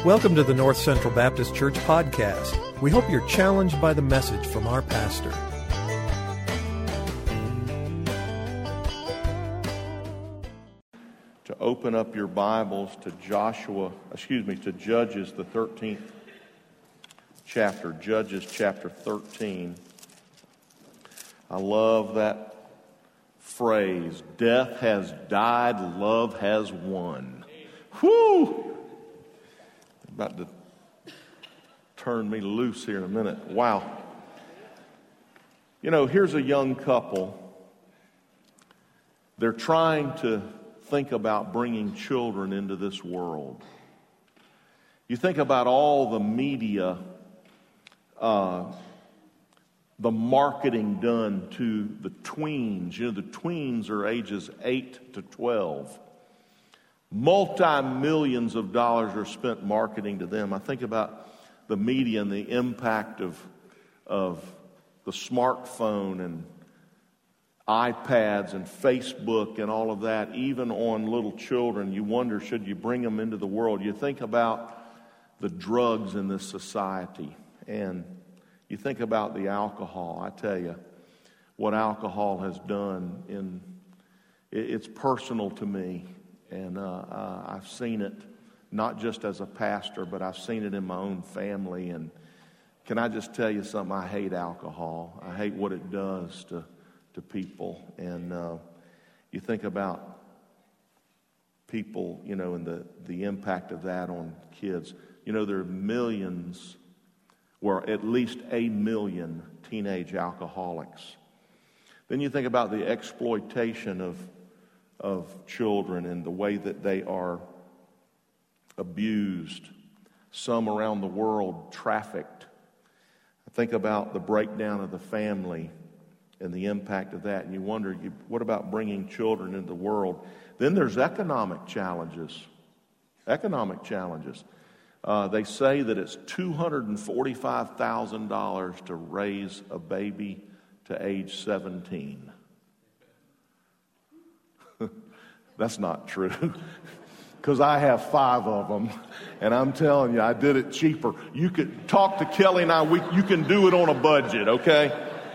Welcome to the North Central Baptist Church podcast. We hope you're challenged by the message from our pastor. To open up your Bibles to Judges, the 13th chapter, Judges chapter 13. I love that phrase, death has died, love has won. Whew! About to turn me loose here in a minute. Wow. You know, here's a young couple. They're trying to think about bringing children into this world. You think about all the media, the marketing done to the tweens. You know, the tweens are ages 8 to 12. Multi-millions of dollars are spent marketing to them. I think about the media and the impact of the smartphone and iPads and Facebook and all of that, even on little children. You wonder, should you bring them into the world? You think about the drugs in this society, and you think about the alcohol. I tell you, what alcohol has done, it's personal to me. And I've seen it, not just as a pastor, but I've seen it in my own family. And can I just tell you something? I hate alcohol. I hate what it does to people. And you think about people, you know, and the impact of that on kids. You know, there are millions, or at least 1 million teenage alcoholics. Then you think about the exploitation of children and the way that they are abused, some around the world trafficked. I think about the breakdown of the family and the impact of that, and you wonder, what about bringing children into the world? Then there's economic challenges. They say that it's $245,000 to raise a baby to age 17. That's not true, because I have 5 of them, and I'm telling you, I did it cheaper. You could talk to Kelly and I, you can do it on a budget, okay?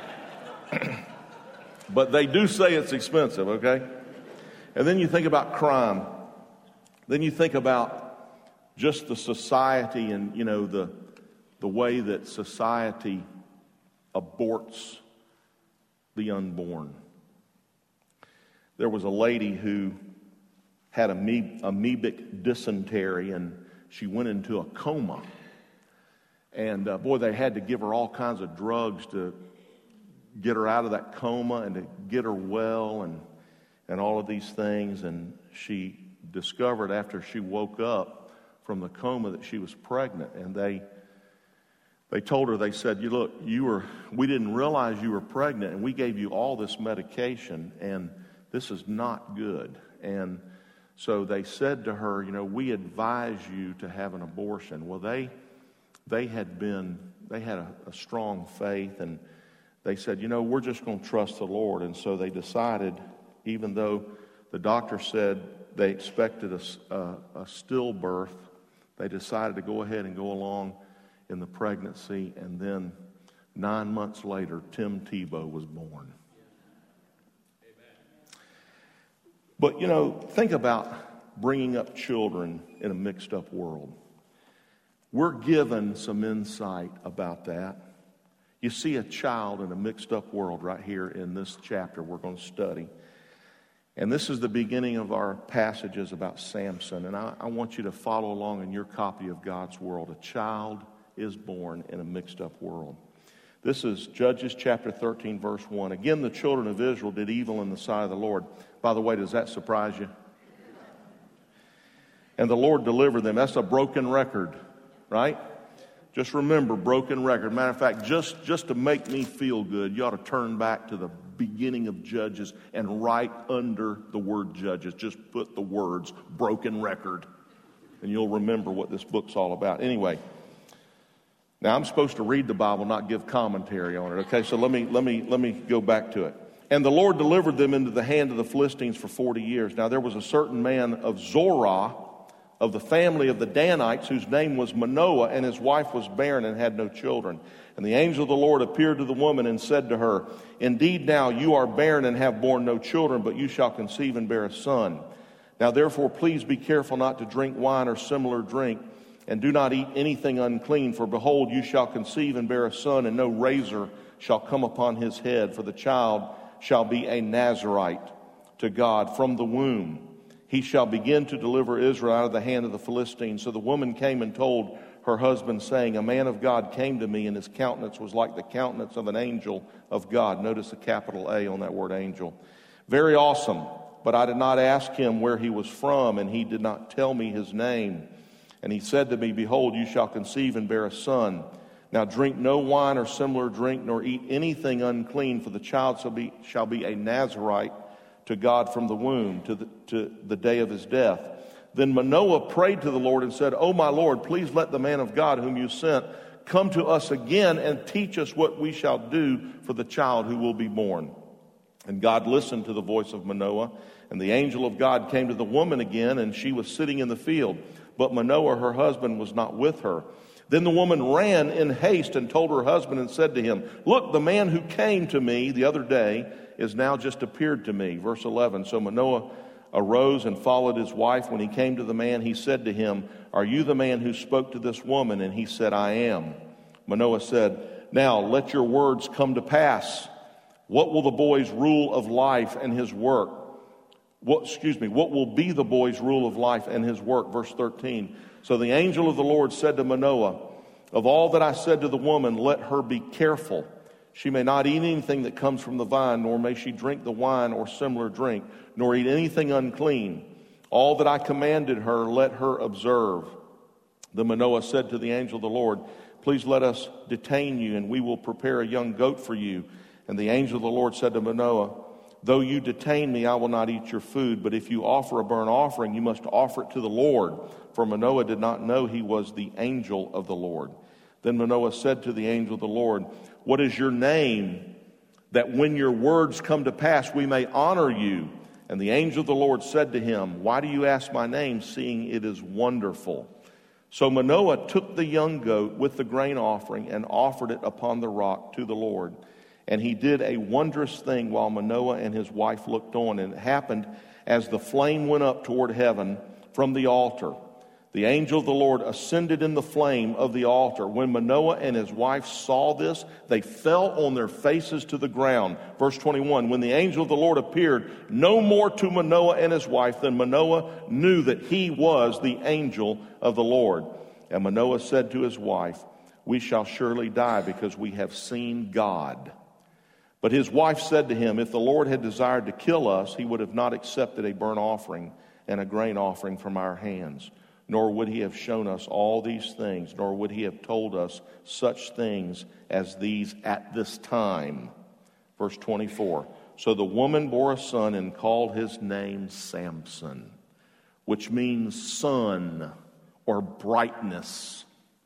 But they do say it's expensive, okay? And then you think about crime. Then you think about just the society and, you know, the way that society aborts the unborn. There was a lady who had amoebic dysentery, and she went into a coma. And boy, they had to give her all kinds of drugs to get her out of that coma and to get her well and all of these things. And she discovered after she woke up from the coma that she was pregnant. And they told her, they said, look, we didn't realize you were pregnant, and we gave you all this medication, and this is not good. And so they said to her, you know, we advise you to have an abortion. Well, they had a strong faith, and they said, you know, we're just going to trust the Lord. And so they decided, even though the doctor said they expected a stillbirth, they decided to go ahead and go along in the pregnancy. And then 9 months later, Tim Tebow was born. But, you know, think about bringing up children in a mixed up world. We're given some insight about that. You see a child in a mixed up world right here in this chapter we're going to study. And this is the beginning of our passages about Samson. And I want you to follow along in your copy of God's World. A child is born in a mixed up world. This is Judges chapter 13, verse 1. Again, the children of Israel did evil in the sight of the Lord. By the way, does that surprise you? And the Lord delivered them. That's a broken record, right? Just remember, broken record. Matter of fact, just to make me feel good, you ought to turn back to the beginning of Judges and right under the word Judges, just put the words broken record, and you'll remember what this book's all about. Anyway, now I'm supposed to read the Bible, not give commentary on it. Okay, so let me go back to it. And the Lord delivered them into the hand of the Philistines for 40 years. Now there was a certain man of Zorah, of the family of the Danites, whose name was Manoah, and his wife was barren and had no children. And the angel of the Lord appeared to the woman and said to her, Indeed now you are barren and have borne no children, but you shall conceive and bear a son. Now therefore please be careful not to drink wine or similar drink, and do not eat anything unclean, for behold, you shall conceive and bear a son, and no razor shall come upon his head, for the child shall be a Nazarite to God from the womb. He shall begin to deliver Israel out of the hand of the Philistines. So the woman came and told her husband, saying, A man of God came to me, and his countenance was like the countenance of an angel of God. Notice the capital A on that word angel. Very awesome. But I did not ask him where he was from, and he did not tell me his name. And he said to me, Behold, you shall conceive and bear a son. Now drink no wine or similar drink, nor eat anything unclean, for the child shall be a Nazarite to God from the womb to the day of his death. Then Manoah prayed to the Lord and said, O my Lord, please let the man of God whom you sent come to us again and teach us what we shall do for the child who will be born. And God listened to the voice of Manoah, and the angel of God came to the woman again, and she was sitting in the field. But Manoah, her husband, was not with her. Then the woman ran in haste and told her husband and said to him, Look, the man who came to me the other day is now just appeared to me. Verse 11, So Manoah arose and followed his wife. When he came to the man, he said to him, Are you the man who spoke to this woman? And he said, I am. Manoah said, Now let your words come to pass. What will the boy's rule of life and his work? What will be the boy's rule of life and his work? Verse 13. So the angel of the Lord said to Manoah, Of all that I said to the woman, let her be careful. She may not eat anything that comes from the vine, nor may she drink the wine or similar drink, nor eat anything unclean. All that I commanded her, let her observe. Then Manoah said to the angel of the Lord, Please let us detain you, and we will prepare a young goat for you. And the angel of the Lord said to Manoah, Though you detain me, I will not eat your food, but if you offer a burnt offering, you must offer it to the Lord. For Manoah did not know he was the angel of the Lord. Then Manoah said to the angel of the Lord, What is your name, that when your words come to pass, we may honor you? And the angel of the Lord said to him, Why do you ask my name, seeing it is wonderful? So Manoah took the young goat with the grain offering and offered it upon the rock to the Lord. And he did a wondrous thing while Manoah and his wife looked on. And it happened as the flame went up toward heaven from the altar. The angel of the Lord ascended in the flame of the altar. When Manoah and his wife saw this, they fell on their faces to the ground. Verse 21, When the angel of the Lord appeared no more to Manoah and his wife, then Manoah knew that he was the angel of the Lord. And Manoah said to his wife, We shall surely die because we have seen God. But his wife said to him, If the Lord had desired to kill us, he would have not accepted a burnt offering and a grain offering from our hands. Nor would he have shown us all these things, nor would he have told us such things as these at this time. Verse 24, So the woman bore a son and called his name Samson, which means sun or brightness.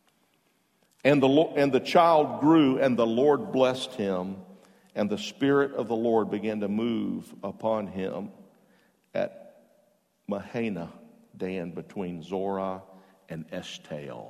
And the child grew, and the Lord blessed him, and the Spirit of the Lord began to move upon him at Mahanaim, Dan, between Zorah and Eshtaol.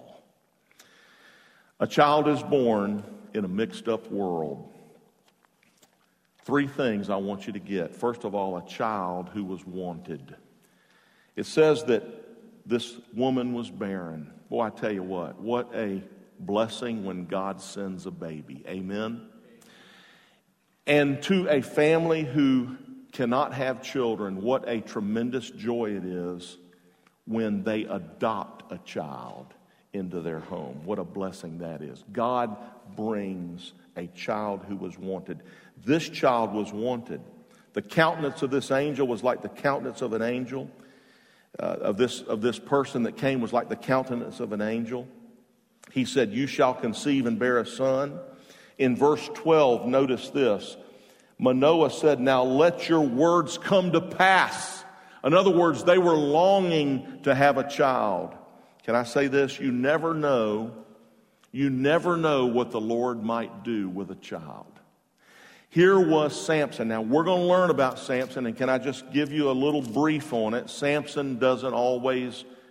A child is born in a mixed up world. Three things I want you to get. First of all, a child who was wanted. It says that this woman was barren. Boy, I tell you what a blessing when God sends a baby. Amen? And to a family who cannot have children, what a tremendous joy it is when they adopt a child into their home. What a blessing that is. God brings a child who was wanted. This child was wanted. The countenance of this angel was like the countenance of an angel. Of this person that came was like the countenance of an angel. He said, You shall conceive and bear a son. In verse 12, notice this. Manoah said, Now let your words come to pass. In other words, they were longing to have a child. Can I say this? You never know what the Lord might do with a child. Here was Samson. Now, we're going to learn about Samson, and can I just give you a little brief on it? Samson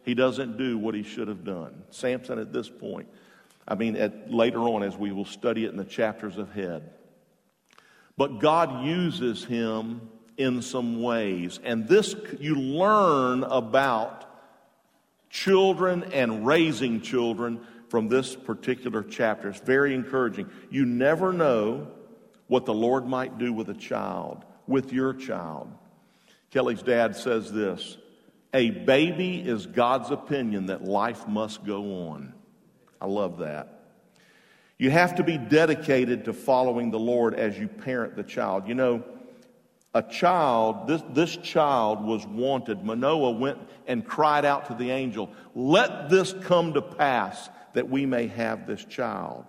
He doesn't do what he should have done. Samson at this point, later on as we will study it in the chapters ahead. But God uses him in some ways. And this, you learn about children and raising children from this particular chapter. It's very encouraging. You never know what the Lord might do with a child, with your child. Kelly's dad says this: a baby is God's opinion that life must go on. I love that. You have to be dedicated to following the Lord as you parent the child. You know, a child, this child was wanted. Manoah went and cried out to the angel, "Let this come to pass that we may have this child."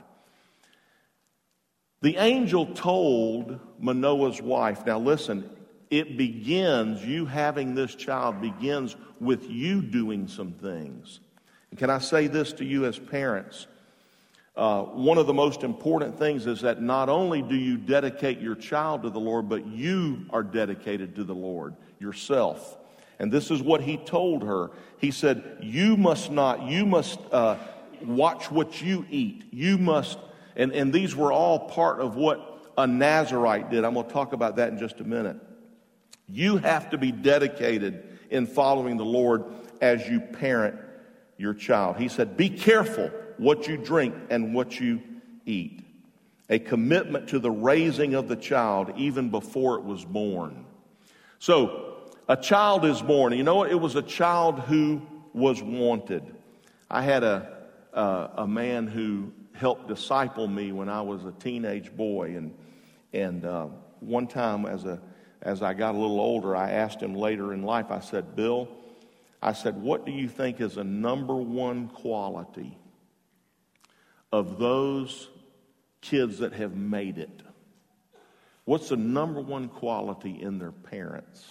The angel told Manoah's wife, now listen, you having this child begins with you doing some things. And can I say this to you as parents? One of the most important things is that not only do you dedicate your child to the Lord, but you are dedicated to the Lord yourself. And this is what he told her. He said, you must watch what you eat. You must, and these were all part of what a Nazirite did. I'm going to talk about that in just a minute. You have to be dedicated in following the Lord as you parent your child. He said, be careful what you drink and what you eat. A commitment to the raising of the child even before it was born. So, a child is born. You know what? It was a child who was wanted. I had a man who helped disciple me when I was a teenage boy, and one time as I got a little older, I asked him later in life, I said, Bill, what do you think is a number one quality of those kids that have made it? What's the number one quality in their parents?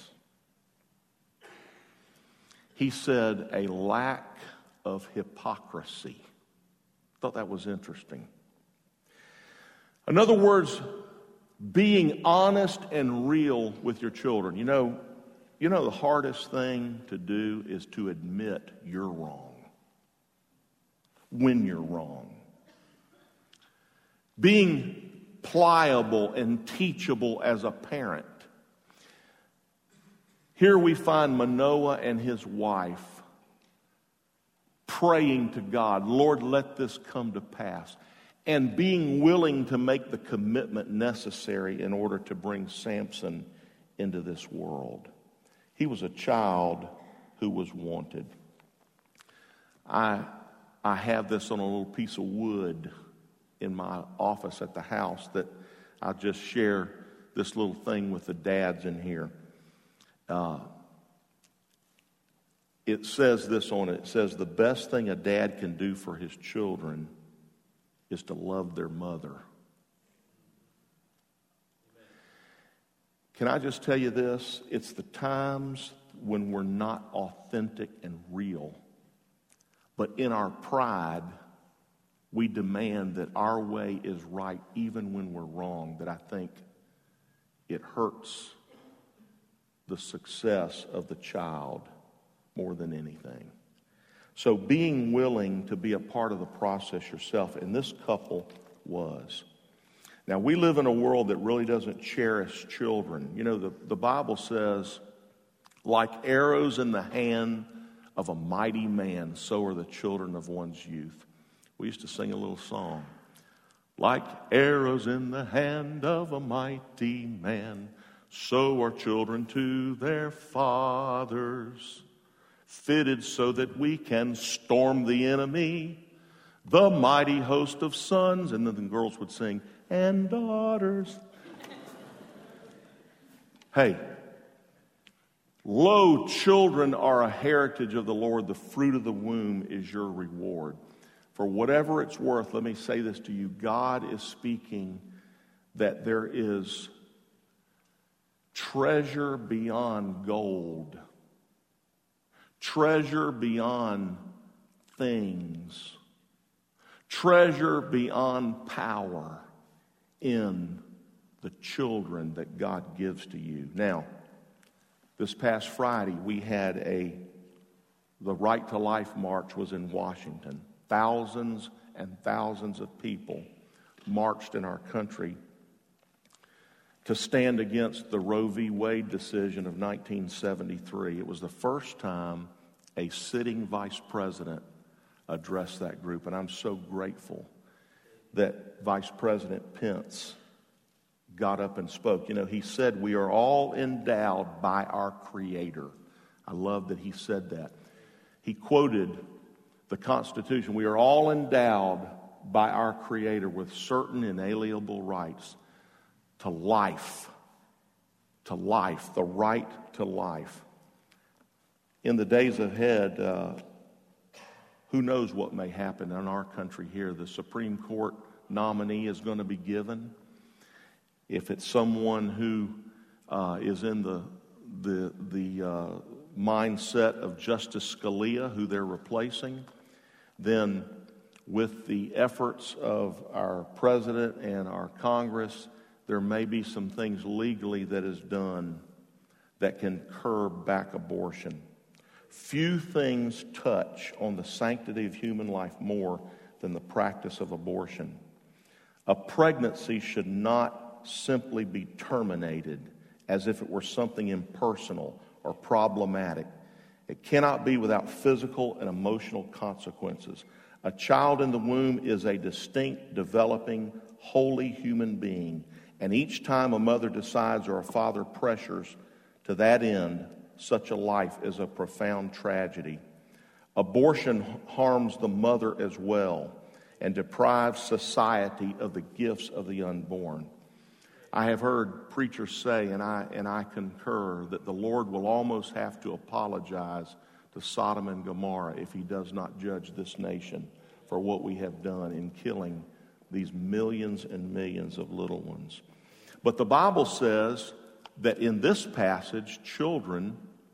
He said, a lack of hypocrisy. Thought that was interesting. In other words, being honest and real with your children. You know the hardest thing to do is to admit you're wrong when you're wrong. Being pliable and teachable as a parent. Here we find Manoah and his wife praying to God, Lord, let this come to pass. And being willing to make the commitment necessary in order to bring Samson into this world. He was a child who was wanted. I have this on a little piece of wood in my office at the house that I'll just share this little thing with the dads in here. It says this on it. It says, the best thing a dad can do for his children is to love their mother. Can I just tell you this? It's the times when we're not authentic and real, but in our pride, we demand that our way is right even when we're wrong, that I think it hurts the success of the child more than anything. So being willing to be a part of the process yourself, and this couple was. Now, we live in a world that really doesn't cherish children. You know, the Bible says, like arrows in the hand of a mighty man, so are the children of one's youth. We used to sing a little song. Like arrows in the hand of a mighty man, so are children to their fathers. Fitted so that we can storm the enemy, the mighty host of sons. And then the girls would sing, and daughters. Hey, lo, children are a heritage of the Lord. The fruit of the womb is your reward. For whatever it's worth, let me say this to you. God is speaking that there is treasure beyond gold. Treasure beyond things. Treasure beyond power in the children that God gives to you. Now, this past Friday, we had a the Right to Life March was in Washington. Thousands and thousands of people marched in our country to stand against the Roe v. Wade decision of 1973. It was the first time a sitting vice president addressed that group, and I'm so grateful that Vice President Pence got up and spoke. You know, he said, "We are all endowed by our Creator." I love that he said that. He quoted the Constitution. "We are all endowed by our Creator with certain inalienable rights to life, the right to life." In the days ahead, who knows what may happen in our country here. The Supreme Court nominee is going to be given. If it's someone who is in the mindset of Justice Scalia, who they're replacing, then with the efforts of our president and our Congress, there may be some things legally that is done that can curb back abortion. Few things touch on the sanctity of human life more than the practice of abortion. A pregnancy should not simply be terminated as if it were something impersonal or problematic. It cannot be without physical and emotional consequences. A child in the womb is a distinct, developing, holy human being, and each time a mother decides or a father pressures to that end, such a life is a profound tragedy. Abortion harms the mother as well and deprives society of the gifts of the unborn. I have heard preachers say, and I concur, that the Lord will almost have to apologize to Sodom and Gomorrah if he does not judge this nation for what we have done in killing these millions and millions of little ones. But the Bible says that in this passage, children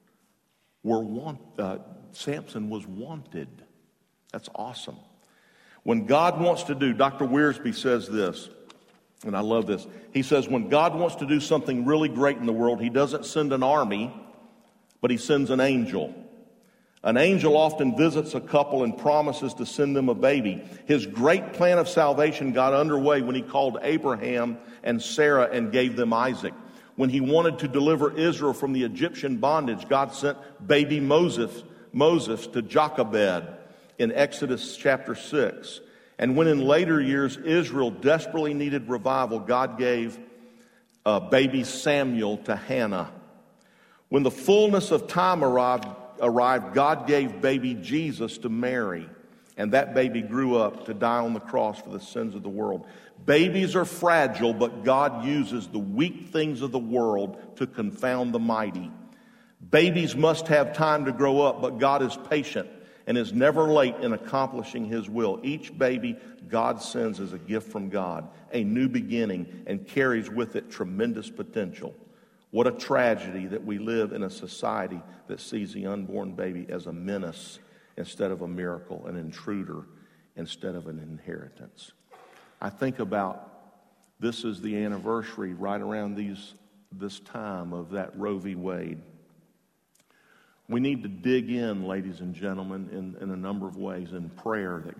were Samson was wanted. That's awesome. When God wants to do, Dr. Wiersbe says this, and I love this. He says, when God wants to do something really great in the world, he doesn't send an army, but he sends an angel. An angel often visits a couple and promises to send them a baby. His great plan of salvation got underway when he called Abraham and Sarah and gave them Isaac. When he wanted to deliver Israel from the Egyptian bondage, God sent baby Moses to Jochebed in Exodus chapter 6. And when in later years Israel desperately needed revival, God gave baby Samuel to Hannah. When the fullness of time arrived, God gave baby Jesus to Mary. And that baby grew up to die on the cross for the sins of the world. Babies are fragile, but God uses the weak things of the world to confound the mighty. Babies must have time to grow up, but God is patient and is never late in accomplishing his will. Each baby God sends is a gift from God, a new beginning, and carries with it tremendous potential. What a tragedy that we live in a society that sees the unborn baby as a menace instead of a miracle, an intruder instead of an inheritance. I think about this is the anniversary right around this time of that Roe v. Wade. We need to dig in, ladies and gentlemen, in a number of ways in prayer that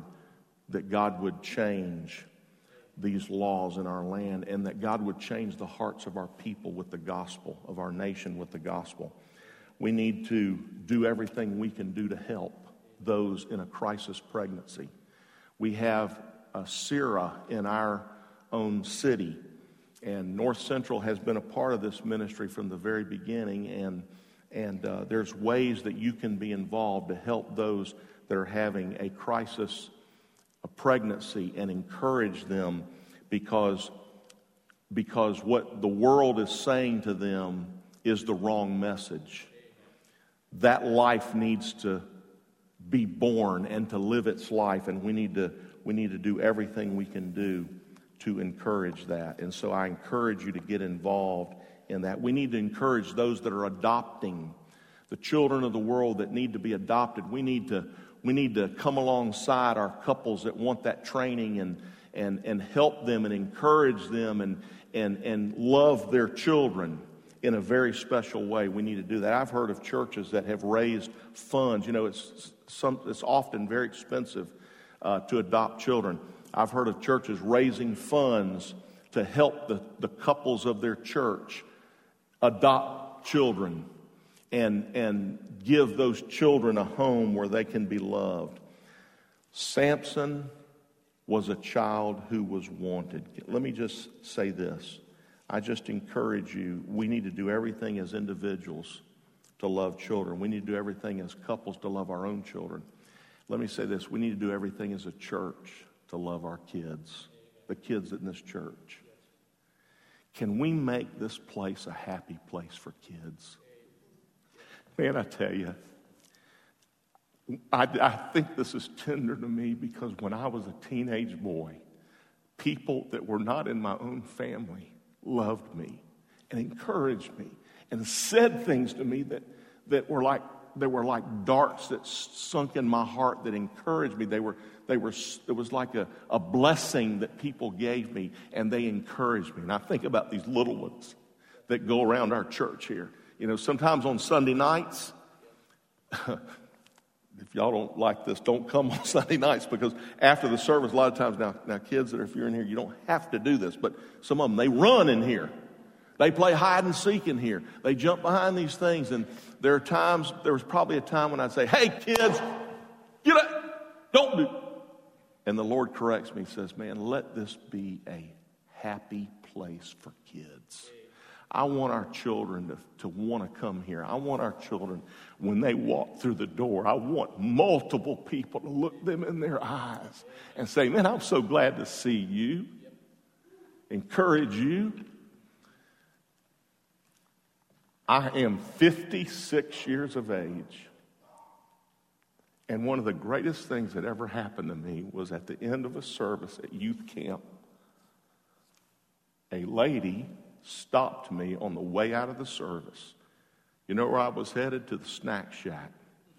God would change these laws in our land and that God would change the hearts of our people with the gospel, of our nation with the gospel. We need to do everything we can do to help those in a crisis pregnancy. We have a Sira in our own city, and North Central has been a part of this ministry from the very beginning, and there's ways that you can be involved to help those that are having a crisis, a pregnancy, and encourage them because what the world is saying to them is the wrong message. That life needs to be born and to live its life, and we need to do everything we can do to encourage that. And so I encourage you to get involved in that. We need to encourage those that are adopting, the children of the world that need to be adopted. We need to come alongside our couples that want that training and help them and encourage them and love their children in a very special way, we need to do that. I've heard of churches that have raised funds. You know, it's often very expensive to adopt children. I've heard of churches raising funds to help the couples of their church adopt children and give those children a home where they can be loved. Samson was a child who was wanted. Let me just say this. I just encourage you, we need to do everything as individuals to love children. We need to do everything as couples to love our own children. Let me say this. We need to do everything as a church to love our kids, the kids in this church. Can we make this place a happy place for kids? Man, I tell you, I think this is tender to me because when I was a teenage boy, people that were not in my own family loved me and encouraged me and said things to me that were like darts that sunk in my heart that encouraged me. It was like a blessing that people gave me, and they encouraged me. And I think about these little ones that go around our church here. You know, sometimes on Sunday nights, if y'all don't like this, don't come on Sunday nights, because after the service, a lot of times, now kids that if you're in here, you don't have to do this, but some of them, they run in here. They play hide and seek in here. They jump behind these things, and there was probably a time when I'd say, hey, kids, get up, don't do it. And the Lord corrects me, says, man, let this be a happy place for kids. I want our children to want to come here. I want our children, when they walk through the door, I want multiple people to look them in their eyes and say, man, I'm so glad to see you, encourage you. I am 56 years of age, and one of the greatest things that ever happened to me was at the end of a service at youth camp, a lady stopped me on the way out of the service. You know where I was headed? To the snack shack.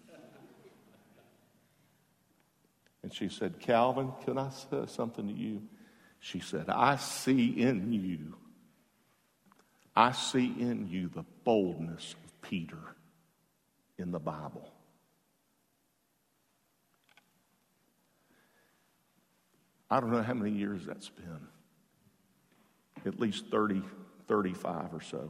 And she said, Calvin, can I say something to you? She said, I see in you the boldness of Peter in the Bible. I don't know how many years that's been. At least 30, 35 or so.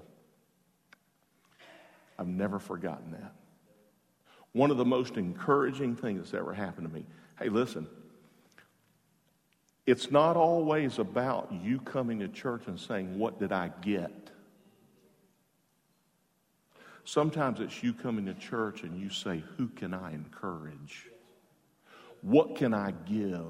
I've never forgotten that. One of the most encouraging things that's ever happened to me. Hey, listen. It's not always about you coming to church and saying, what did I get? Sometimes it's you coming to church and you say, who can I encourage? What can I give?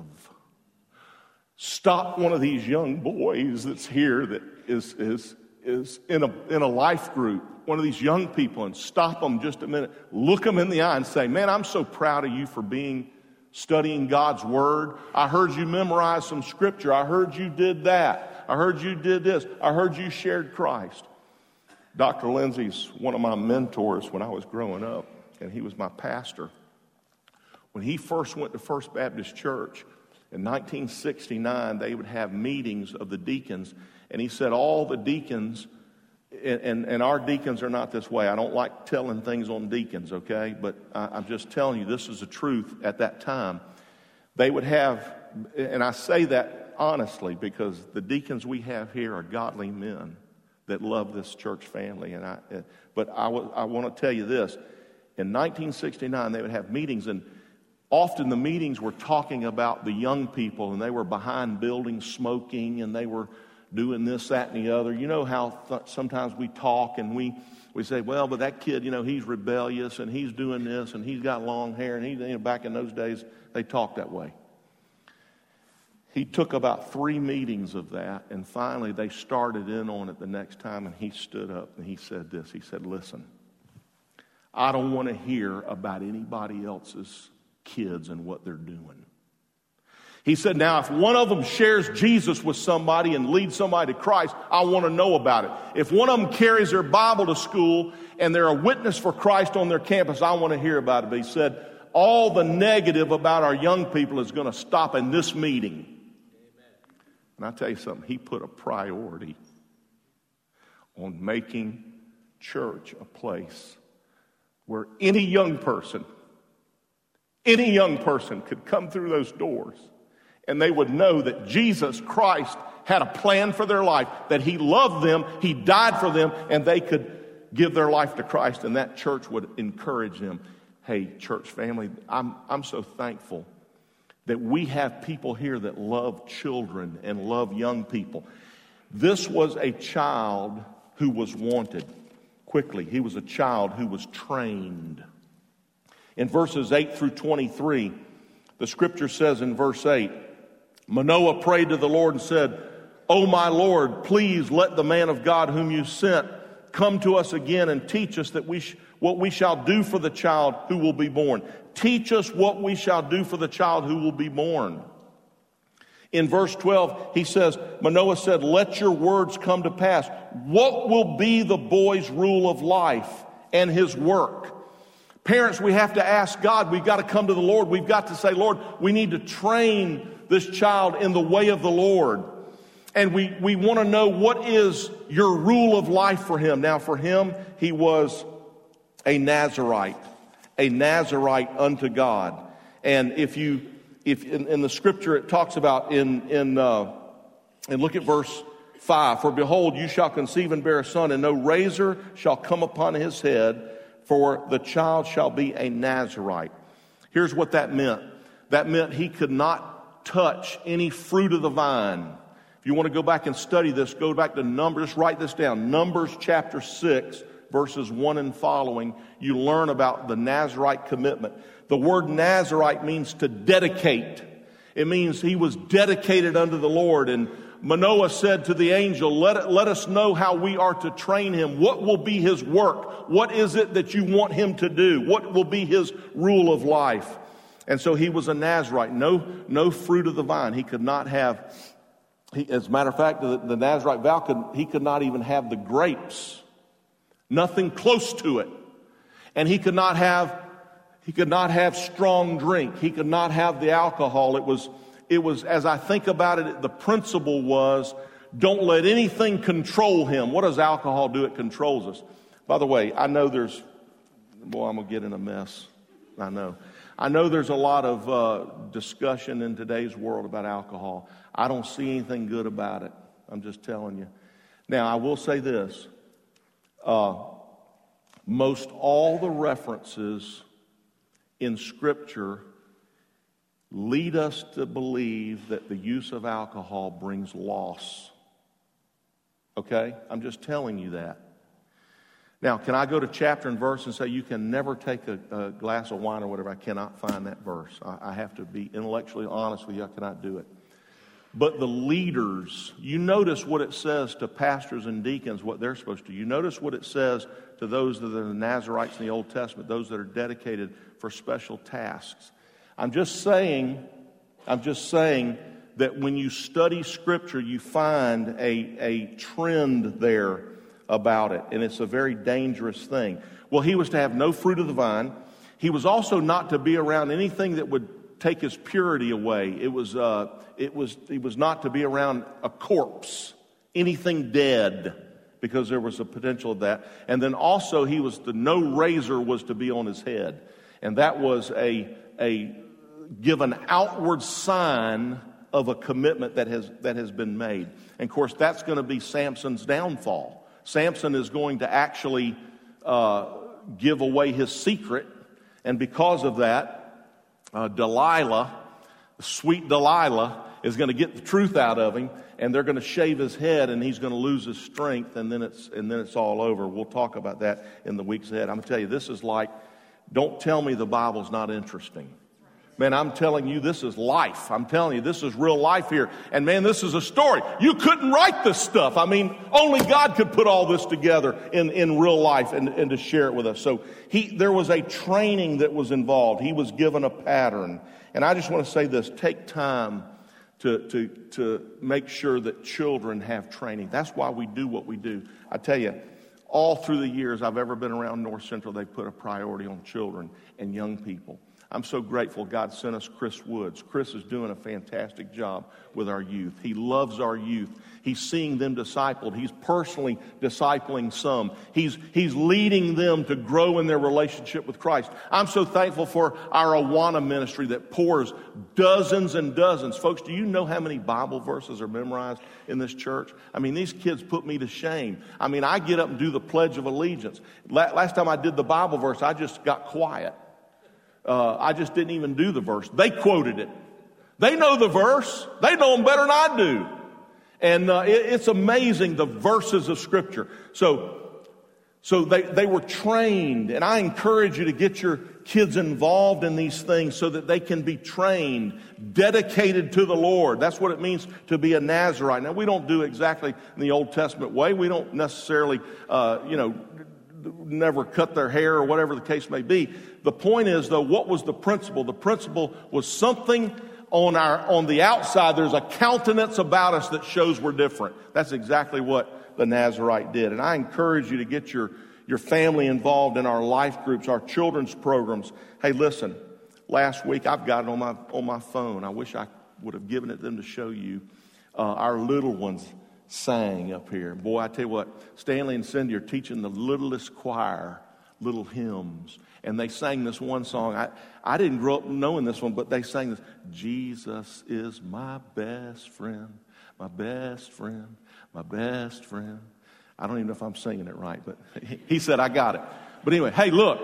Stop one of these young boys that's here that is in a life group, one of these young people, and stop them just a minute. Look them in the eye and say, man, I'm so proud of you for studying God's Word. I heard you memorize some scripture. I heard you did that. I heard you did this. I heard you shared Christ. Dr. Lindsay's one of my mentors when I was growing up, and he was my pastor. When he first went to First Baptist Church, in 1969, they would have meetings of the deacons, and he said all the deacons, and our deacons are not this way. I don't like telling things on deacons, okay? But I'm just telling you, this is the truth at that time. They would have, and I say that honestly because the deacons we have here are godly men that love this church family. But I want to tell you this. In 1969, they would have meetings, and often the meetings were talking about the young people, and they were behind buildings smoking, and they were doing this, that, and the other. You know how sometimes we talk and we say, well, but that kid, he's rebellious, and he's doing this, and he's got long hair, and back in those days, they talked that way. He took about 3 meetings of that, and finally they started in on it the next time, and he stood up and he said this. He said, listen, I don't want to hear about anybody else's kids and what they're doing. He said, now, if one of them shares Jesus with somebody and leads somebody to Christ, I want to know about it. If one of them carries their Bible to school and they're a witness for Christ on their campus, I want to hear about it. But he said, all the negative about our young people is going to stop in this meeting. And I'll tell you something, he put a priority on making church a place where any young person could come through those doors and they would know that Jesus Christ had a plan for their life, that He loved them, He died for them, and they could give their life to Christ, and that church would encourage them. Hey, church family, I'm so thankful that we have people here that love children and love young people. This was a child who was wanted. Quickly, he was a child who was trained. In verses 8 through 23, the scripture says in verse 8, Manoah prayed to the Lord and said, "O my Lord, please let the man of God whom you sent come to us again and teach us that what we shall do for the child who will be born. Teach us what we shall do for the child who will be born." In verse 12, he says, Manoah said, "Let your words come to pass. What will be the boy's rule of life and his work?" Parents, we have to ask God. We've got to come to the Lord. We've got to say, Lord, we need to train this child in the way of the Lord. And we want to know, what is your rule of life for him? Now, for him, he was a Nazirite unto God. And if in the scripture it talks about and look at verse 5, "For behold, you shall conceive and bear a son, and no razor shall come upon his head, for the child shall be a Nazirite." Here's what that meant. That meant he could not touch any fruit of the vine. If you want to go back and study this, go back to Numbers. Just write this down. Numbers chapter 6, verses 1 and following. You learn about the Nazirite commitment. The word Nazirite means to dedicate. It means he was dedicated unto the Lord. And Manoah said to the angel, let us know how we are to train him. What will be his work? What is it that you want him to do? What will be his rule of life? And so he was a Nazirite. No fruit of the vine. He could not have, as a matter of fact, the Nazirite vow, he could not even have the grapes. Nothing close to it. And he could not have strong drink. He could not have the alcohol. It was, as I think about it, the principle was, don't let anything control him. What does alcohol do? It controls us. By the way, I know I'm going to get in a mess. I know there's a lot of discussion in today's world about alcohol. I don't see anything good about it. I'm just telling you. Now, I will say this. Most all the references in Scripture lead us to believe that the use of alcohol brings loss. Okay? I'm just telling you that. Now, can I go to chapter and verse and say you can never take a glass of wine or whatever? I cannot find that verse. I have to be intellectually honest with you. I cannot do it. But the leaders, you notice what it says to pastors and deacons, what they're supposed to do. You notice what it says to those that are the Nazirites in the Old Testament, those that are dedicated for special tasks. I'm just saying that when you study Scripture, you find a trend there about it, and it's a very dangerous thing. Well, he was to have no fruit of the vine. He was also not to be around anything that would take his purity away. He was not to be around a corpse, anything dead, because there was a potential of that. And then also no razor was to be on his head, and that was give an outward sign of a commitment that has been made. And of course, that's going to be Samson's downfall. Samson is going to actually give away his secret, and because of that, sweet Delilah, is going to get the truth out of him, and they're going to shave his head, and he's going to lose his strength, and then it's all over. We'll talk about that in the weeks ahead. I'm going to tell you, this is like, don't tell me the Bible's not interesting. Man, I'm telling you, this is life. I'm telling you, this is real life here. And man, this is a story. You couldn't write this stuff. I mean, only God could put all this together in real life and to share it with us. So there was a training that was involved. He was given a pattern. And I just want to say this, take time to make sure that children have training. That's why we do what we do. I tell you, all through the years I've ever been around North Central, they put a priority on children and young people. I'm so grateful God sent us Chris Woods. Chris is doing a fantastic job with our youth. He loves our youth. He's seeing them discipled. He's personally discipling some. He's leading them to grow in their relationship with Christ. I'm so thankful for our Awana ministry that pours dozens and dozens. Folks, do you know how many Bible verses are memorized in this church? I mean, these kids put me to shame. I mean, I get up and do the Pledge of Allegiance. Last time I did the Bible verse, I just got quiet. I just didn't even do the verse. They quoted it. They know the verse. They know them better than I do. And it's amazing, the verses of Scripture. So they were trained, and I encourage you to get your kids involved in these things so that they can be trained, dedicated to the Lord. That's what it means to be a Nazirite. Now, we don't do exactly in the Old Testament way. We don't necessarily, never cut their hair or whatever the case may be. The point is, though, what was the principle? The principle was something on the outside. There's a countenance about us that shows we're different. That's exactly what the Nazirite did. And I encourage you to get your family involved in our life groups, our children's programs. Hey, listen, last week I've got it on my phone. I wish I would have given it to them to show you. Our little ones sang up here. Boy, I tell you what, Stanley and Cindy are teaching the littlest choir little hymns. And they sang this one song. I didn't grow up knowing this one, but they sang this. Jesus is my best friend, my best friend, my best friend. I don't even know if I'm singing it right, but he said I got it. But anyway, hey, look.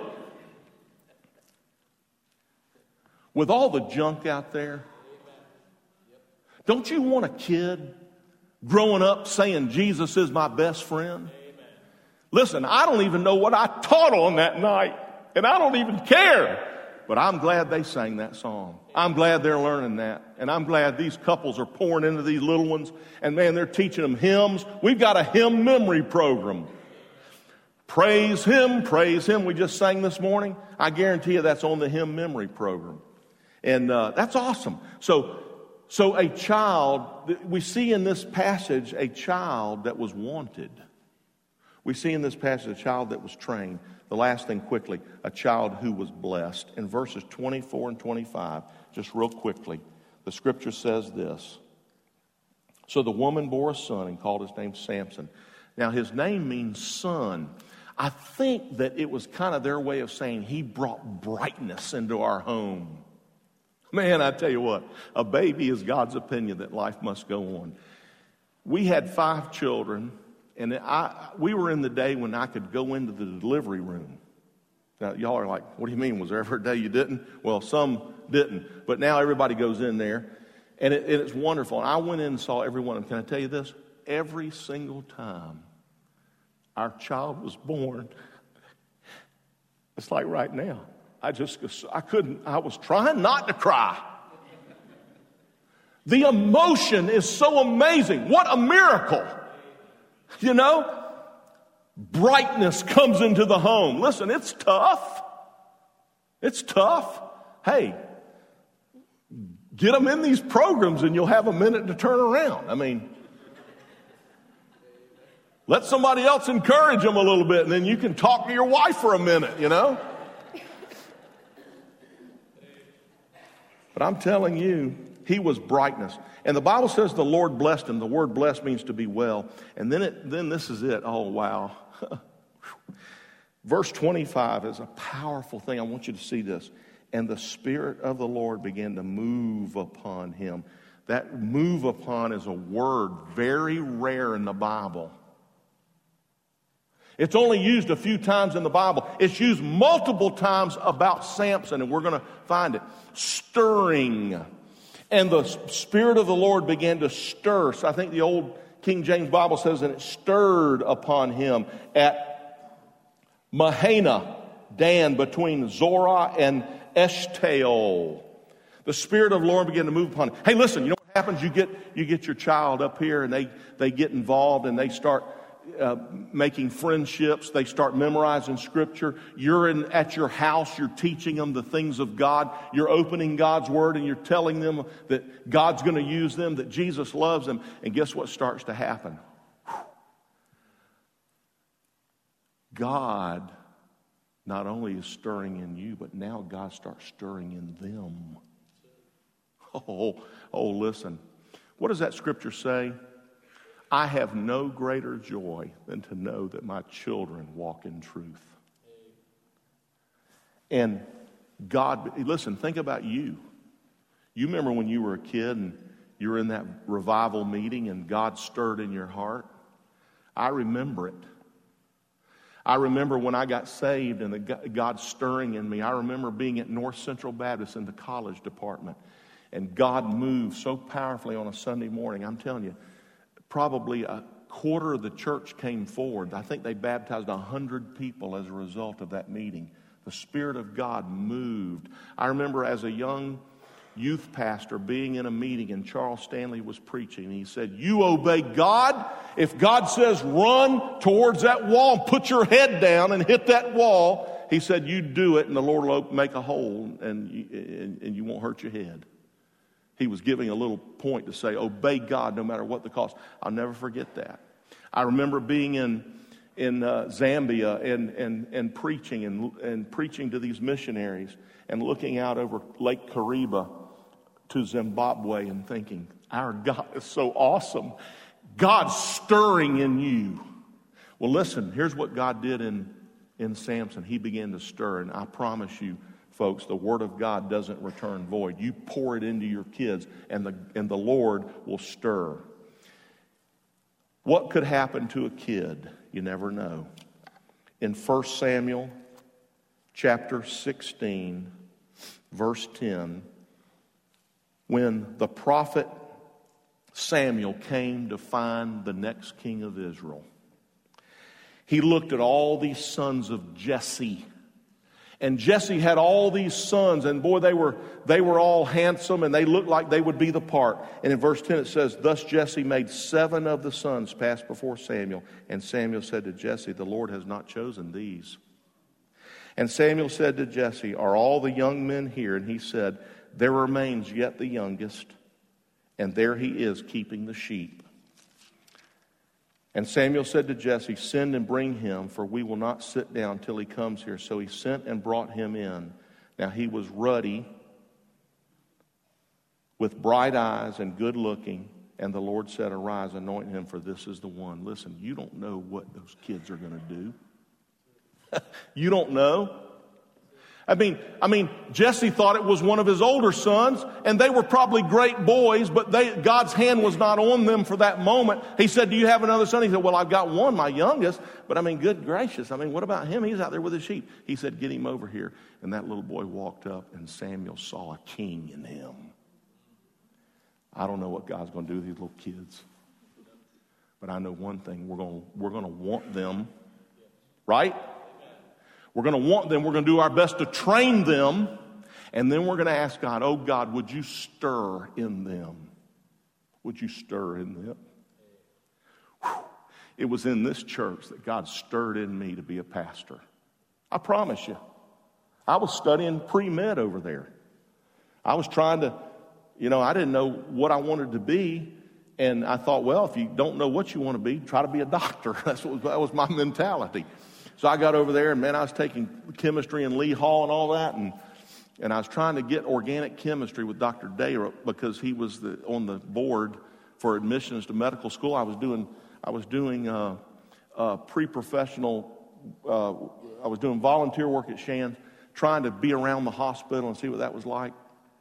With all the junk out there, don't you want a kid growing up saying Jesus is my best friend? Listen, I don't even know what I taught on that night, and I don't even care. But I'm glad they sang that song. I'm glad they're learning that. And I'm glad these couples are pouring into these little ones. And man, they're teaching them hymns. We've got a hymn memory program. Praise Him, praise Him. We just sang this morning. I guarantee you that's on the hymn memory program. And that's awesome. So a child, we see in this passage a child that was wanted. We see in this passage a child that was trained. The last thing quickly, a child who was blessed. In verses 24 and 25, just real quickly, the scripture says this. So the woman bore a son and called his name Samson. Now his name means son. I think that it was kind of their way of saying he brought brightness into our home. Man, I tell you what, a baby is God's opinion that life must go on. We had 5 children. And we were in the day when I could go into the delivery room. Now, y'all are like, what do you mean? Was there ever a day you didn't? Well, some didn't. But now everybody goes in there. And it's wonderful. And I went in and saw every one of them. Can I tell you this? Every single time our child was born, it's like right now. I was trying not to cry. The emotion is so amazing. What a miracle. You know, brightness comes into the home. Listen, it's tough. It's tough. Hey, get them in these programs and you'll have a minute to turn around. I mean, let somebody else encourage them a little bit and then you can talk to your wife for a minute, you know. But I'm telling you, he was brightness. And the Bible says the Lord blessed him. The word blessed means to be well. And then this is it. Oh, wow. Verse 25 is a powerful thing. I want you to see this. And the Spirit of the Lord began to move upon him. That move upon is a word very rare in the Bible. It's only used a few times in the Bible. It's used multiple times about Samson, and we're going to find it. Stirring. And the Spirit of the Lord began to stir. So I think the old King James Bible says, and it stirred upon him at Mahana, Dan, between Zorah and Eshtaol. The Spirit of the Lord began to move upon him. Hey, listen, you know what happens? You get your child up here, and they get involved, and they start making friendships. They start memorizing Scripture. You're at your house. You're teaching them the things of God. You're opening God's Word and you're telling them that God's going to use them, that Jesus loves them. And guess what starts to happen? God not only is stirring in you, but now God starts stirring in them. Oh, listen. What does that scripture say? I have no greater joy than to know that my children walk in truth. And God, listen, think about you. You remember when you were a kid and you were in that revival meeting and God stirred in your heart? I remember it. I remember when I got saved and God stirring in me. I remember being at North Central Baptist in the college department. And God moved so powerfully on a Sunday morning. I'm telling you, probably a quarter of the church came forward. I think they baptized 100 people as a result of that meeting. The Spirit of God moved. I remember as a young youth pastor being in a meeting and Charles Stanley was preaching. He said, you obey God. If God says run towards that wall and put your head down and hit that wall, he said, you do it and the Lord will make a hole and you won't hurt your head. He was giving a little point to say, obey God no matter what the cost. I'll never forget that. I remember being in Zambia and preaching and preaching to these missionaries and looking out over Lake Kariba to Zimbabwe and thinking, our God is so awesome. God's stirring in you. Well, listen, here's what God did in Samson. He began to stir, and I promise you, folks, the Word of God doesn't return void. You pour it into your kids, and the Lord will stir. What could happen to a kid? You never know. In 1 Samuel chapter 16, verse 10, when the prophet Samuel came to find the next king of Israel, he looked at all these sons of Jesse. And Jesse had all these sons, and boy, they were all handsome, and they looked like they would be the part. And in verse 10 it says, thus Jesse made 7 of the sons pass before Samuel. And Samuel said to Jesse, the Lord has not chosen these. And Samuel said to Jesse, are all the young men here? And he said, there remains yet the youngest, and there he is keeping the sheep. And Samuel said to Jesse, send and bring him, for we will not sit down till he comes here. So he sent and brought him in. Now he was ruddy, with bright eyes and good looking. And the Lord said, arise, anoint him, for this is the one. Listen, you don't know what those kids are going to do. You don't know. I mean, Jesse thought it was one of his older sons, and they were probably great boys, but God's hand was not on them for that moment. He said, do you have another son? He said, well, I've got one, my youngest, but good gracious. What about him? He's out there with his sheep. He said, get him over here. And that little boy walked up, and Samuel saw a king in him. I don't know what God's going to do with these little kids, but I know one thing. We're going to want them, right? We're going to want them. We're going to do our best to train them. And then we're going to ask God, oh God, would you stir in them? Would you stir in them? Whew. It was in this church that God stirred in me to be a pastor. I promise you. I was studying pre-med over there. I was trying to, I didn't know what I wanted to be. And I thought, well, if you don't know what you want to be, try to be a doctor. That was my mentality. So I got over there, and I was taking chemistry in Lee Hall and all that, and I was trying to get organic chemistry with Dr. Dayrup because he was on the board for admissions to medical school. I was doing pre-professional. I was doing volunteer work at Shands, trying to be around the hospital and see what that was like.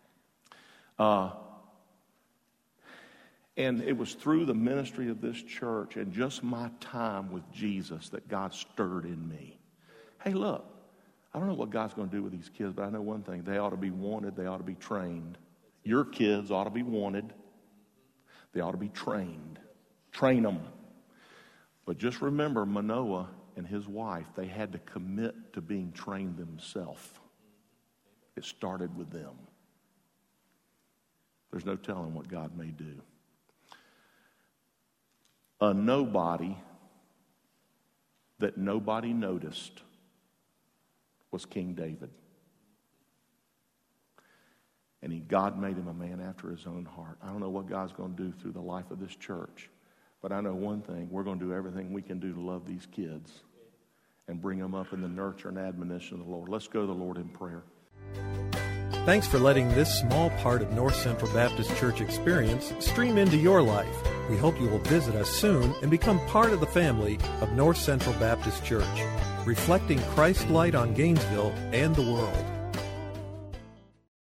And it was through the ministry of this church and just my time with Jesus that God stirred in me. Hey, look, I don't know what God's going to do with these kids, but I know one thing. They ought to be wanted. They ought to be trained. Your kids ought to be wanted. They ought to be trained. Train them. But just remember, Manoah and his wife, they had to commit to being trained themselves. It started with them. There's no telling what God may do. A nobody that nobody noticed was King David. And God made him a man after his own heart. I don't know what God's going to do through the life of this church, but I know one thing. We're going to do everything we can do to love these kids and bring them up in the nurture and admonition of the Lord. Let's go to the Lord in prayer. Thanks for letting this small part of North Central Baptist Church experience stream into your life. We hope you will visit us soon and become part of the family of North Central Baptist Church, reflecting Christ's light on Gainesville and the world.